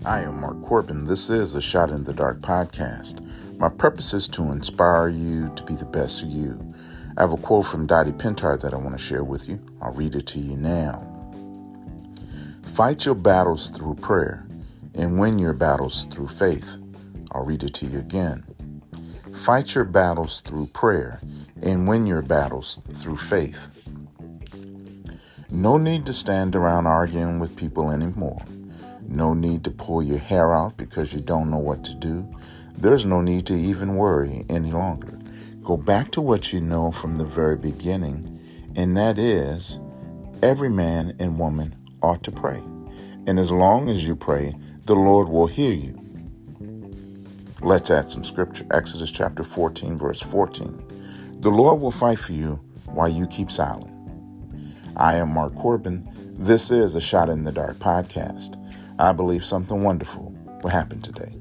I am Mark Corbin. This is a Shot in the Dark podcast. My purpose is to inspire you to be the best of you. I have a quote from Dottie Pintar that I want to share with you. I'll read it to you now. Fight your battles through prayer and win your battles through faith. I'll read it to you again. Fight your battles through prayer and win your battles through faith. No need to stand around arguing with people anymore. No need to pull your hair out because you don't know what to do. There's no need to even worry any longer. Go back to what you know from the very beginning, and that is every man and woman ought to pray. And as long as you pray, the Lord will hear you. Let's add some scripture. Exodus chapter 14, verse 14. The Lord will fight for you while you keep silent. I am Mark Corbin. This is a Shot in the Dark podcast. I believe something wonderful will happen today.